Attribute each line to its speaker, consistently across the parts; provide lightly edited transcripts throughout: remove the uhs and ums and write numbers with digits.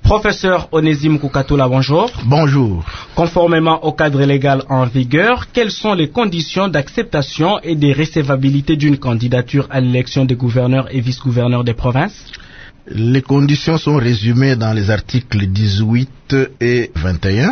Speaker 1: Professeur Onésime Koukatoula, bonjour.
Speaker 2: Bonjour.
Speaker 1: Conformément au cadre légal en vigueur, quelles sont les conditions d'acceptation et de recevabilité d'une candidature à l'élection des gouverneurs et vice-gouverneurs des provinces?
Speaker 2: Les conditions sont résumées dans les articles 18 et 21,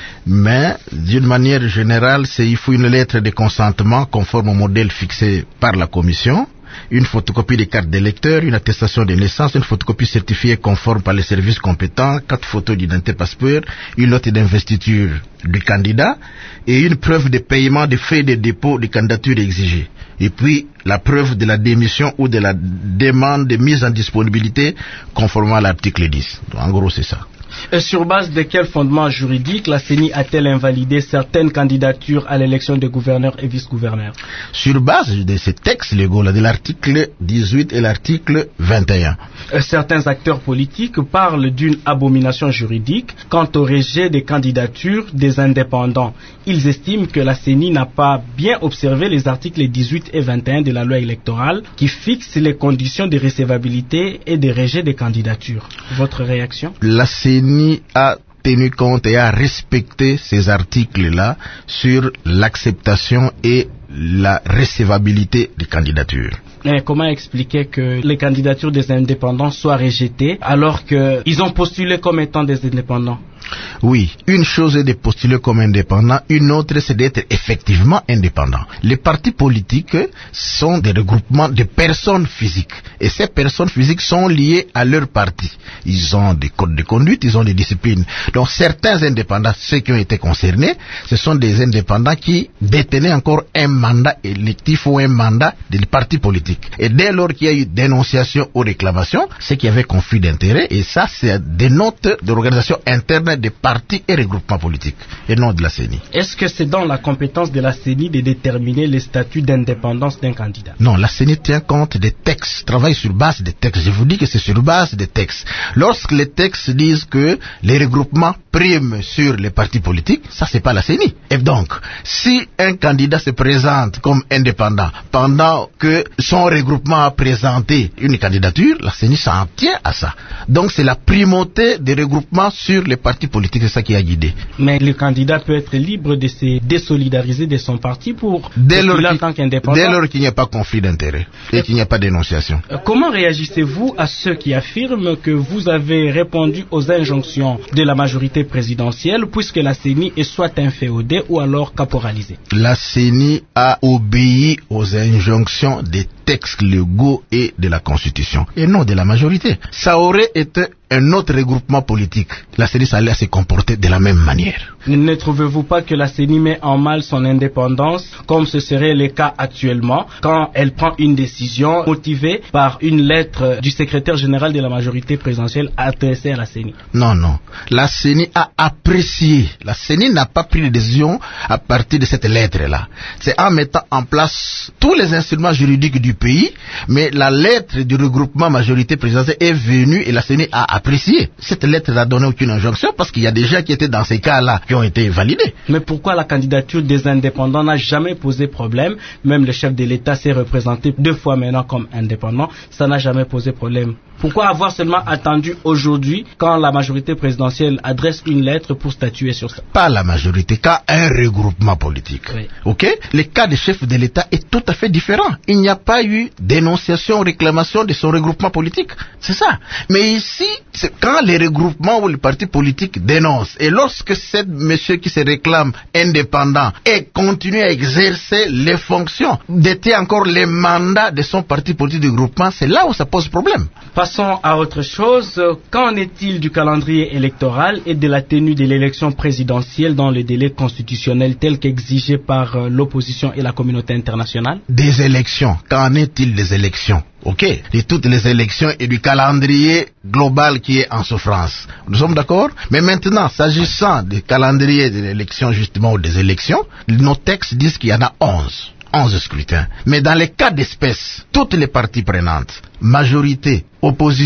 Speaker 2: mais d'une manière générale, il faut une lettre de consentement conforme au modèle fixé par la Commission, une photocopie des cartes d'électeurs, une attestation de naissance, une photocopie certifiée conforme par les services compétents, 4 photos d'identité passeport, une note d'investiture du candidat et une preuve de paiement des frais de dépôt de candidature exigés. Et puis la preuve de la démission ou de la demande de mise en disponibilité conformément à l'article 10. Donc, en gros, c'est ça.
Speaker 1: Et sur base de quel fondement juridique la CENI a-t-elle invalidé certaines candidatures à l'élection des gouverneurs et vice-gouverneurs?
Speaker 2: Sur base de ces textes légaux, de l'article 18 et l'article 21.
Speaker 1: Certains acteurs politiques parlent d'une abomination juridique quant au rejet des candidatures des indépendants. Ils estiment que la CENI n'a pas bien observé les articles 18 et 21 de la loi électorale qui fixent les conditions de recevabilité et de rejet des candidatures. Votre réaction?
Speaker 2: La CENI a tenu compte et a respecté ces articles-là sur l'acceptation et la recevabilité des candidatures.
Speaker 1: Et comment expliquer que les candidatures des indépendants soient rejetées alors qu'ils ont postulé comme étant des indépendants?
Speaker 2: Oui, une chose est de postuler comme indépendant, une autre c'est d'être effectivement indépendant. Les partis politiques sont des regroupements de personnes physiques et ces personnes physiques sont liées à leur parti. Ils ont des codes de conduite, ils ont des disciplines. Donc certains indépendants, ceux qui ont été concernés, ce sont des indépendants qui détenaient encore un mandat électif ou un mandat des partis politiques. Et dès lors qu'il y a eu dénonciation ou réclamation, c'est qu'il y avait conflit d'intérêts et ça c'est des notes de l'organisation interne des partis et regroupements politiques et non de la CENI.
Speaker 1: Est-ce que c'est dans la compétence de la CENI de déterminer le statut d'indépendance d'un candidat?
Speaker 2: Non, la CENI tient compte des textes, travaille sur base des textes. Je vous dis que c'est sur base des textes. Lorsque les textes disent que les regroupements priment sur les partis politiques, ça c'est pas la CENI. Et donc, si un candidat se présente comme indépendant pendant que son regroupement a présenté une candidature, la CENI s'en tient à ça. Donc c'est la primauté des regroupements sur les partis politiques, c'est ça qui a guidé.
Speaker 1: Mais le candidat peut être libre de se désolidariser de son parti pour postuler en tant qu'indépendant.
Speaker 2: Dès lors qu'il n'y a pas conflit d'intérêt et qu'il n'y a pas dénonciation.
Speaker 1: Comment réagissez-vous à ceux qui affirment que vous avez répondu aux injonctions de la majorité présidentielle puisque la CENI est soit inféodée ou alors caporalisée?
Speaker 2: La CENI a obéi aux injonctions des textes légaux et de la Constitution et non de la majorité. Ça aurait été un autre regroupement politique. La CENI allait se comporter de la même manière.
Speaker 1: Ne trouvez-vous pas que la CENI met en mal son indépendance comme ce serait le cas actuellement quand elle prend une décision motivée par une lettre du secrétaire général de la majorité présidentielle adressée à la CENI?
Speaker 2: Non, non. La CENI a apprécié. La CENI n'a pas pris de décision à partir de cette lettre-là. C'est en mettant en place tous les instruments juridiques du pays, mais la lettre du regroupement majorité présidentielle est venue et la CENI a apprécié. Cette lettre n'a donné aucune injonction parce qu'il y a des gens qui étaient dans ces cas-là qui ont été validés.
Speaker 1: Mais pourquoi la candidature des indépendants n'a jamais posé problème? Même le chef de l'État s'est représenté 2 fois maintenant comme indépendant, ça n'a jamais posé problème. Pourquoi avoir seulement attendu aujourd'hui quand la majorité présidentielle adresse une lettre pour statuer sur ça?
Speaker 2: Pas la majorité, quand un regroupement politique.
Speaker 1: Oui.
Speaker 2: Ok? Le cas du chef de l'État est tout à fait différent. Il n'y a pas eu dénonciation, réclamation de son regroupement politique. C'est ça. Mais ici, c'est quand les regroupements ou les partis politiques dénoncent. Et lorsque c'est monsieur qui se réclame indépendant et continue à exercer les fonctions, détient encore les mandats de son parti politique de groupement, c'est là où ça pose problème.
Speaker 1: Passons à autre chose. Qu'en est-il du calendrier électoral et de la tenue de l'élection présidentielle dans le délai constitutionnel tel qu'exigé par l'opposition et la communauté internationale?
Speaker 2: Des élections. Qu'en est-il des élections? Ok, de toutes les élections et du calendrier global qui est en souffrance. Nous sommes d'accord? Mais maintenant, s'agissant du calendrier de l'élection justement ou des élections, nos textes disent qu'il y en a 11 scrutins. Mais dans les cas d'espèce, toutes les parties prenantes, majorité, opposition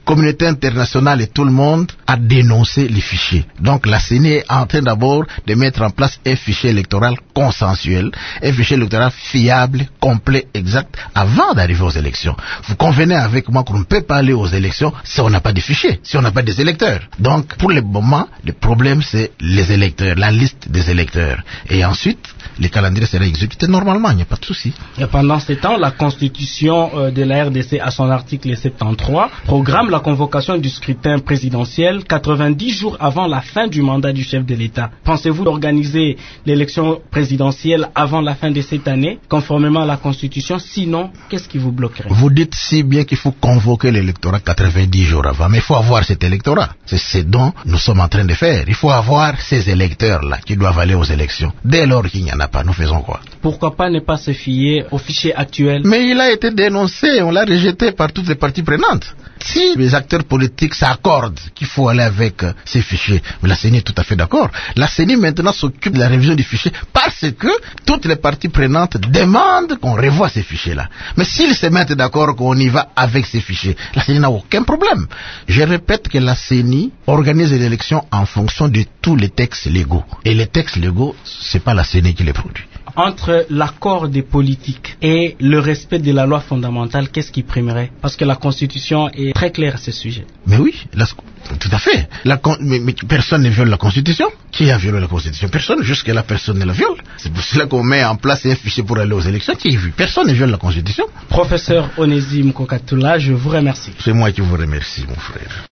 Speaker 2: communauté internationale et tout le monde a dénoncé les fichiers. Donc la CENI est en train d'abord de mettre en place un fichier électoral consensuel, un fichier électoral fiable, complet, exact, avant d'arriver aux élections. Vous convenez avec moi qu'on ne peut pas aller aux élections si on n'a pas de fichiers, si on n'a pas des électeurs. Donc pour le moment, le problème c'est les électeurs, la liste des électeurs. Et ensuite, les calendriers seraient exécutés normalement, il n'y a pas de souci.
Speaker 1: Et pendant ce temps, la constitution de la RDC, à son article 73, programme la convocation du scrutin présidentiel 90 jours avant la fin du mandat du chef de l'État. Pensez-vous organiser l'élection présidentielle avant la fin de cette année, conformément à la constitution? Sinon, qu'est-ce qui vous bloquerait?
Speaker 2: Vous dites si bien qu'il faut convoquer l'électorat 90 jours avant, mais il faut avoir cet électorat. C'est ce dont nous sommes en train de faire. Il faut avoir ces électeurs-là qui doivent aller aux élections. Dès lors qu'il n'y en a pas, nous faisons quoi?
Speaker 1: Pourquoi pas ne pas se fier au fichier actuel?
Speaker 2: Mais il a été dénoncé, on l'a rejeté par toutes les parties prenantes. Si les acteurs politiques s'accordent qu'il faut aller avec ces fichiers, mais la CENI est tout à fait d'accord. La CENI maintenant s'occupe de la révision du fichier parce que toutes les parties prenantes demandent qu'on revoie ces fichiers-là. Mais s'ils se mettent d'accord qu'on y va avec ces fichiers, la CENI n'a aucun problème. Je répète que la CENI organise les élections en fonction de tous les textes légaux. Et les textes légaux, c'est pas la CENI qui les produit.
Speaker 1: Entre l'accord des politiques et le respect de la loi fondamentale, qu'est-ce qui primerait? Parce que la Constitution est très claire à ce sujet.
Speaker 2: Mais oui, tout à fait. Mais personne ne viole la Constitution. Qui a violé la Constitution? Personne. Jusqu'à là, personne ne la viole. C'est pour cela qu'on met en place un fichier pour aller aux élections. Personne ne viole la Constitution.
Speaker 1: Professeur Onésime Kokatula, je vous remercie.
Speaker 2: C'est moi qui vous remercie, mon frère.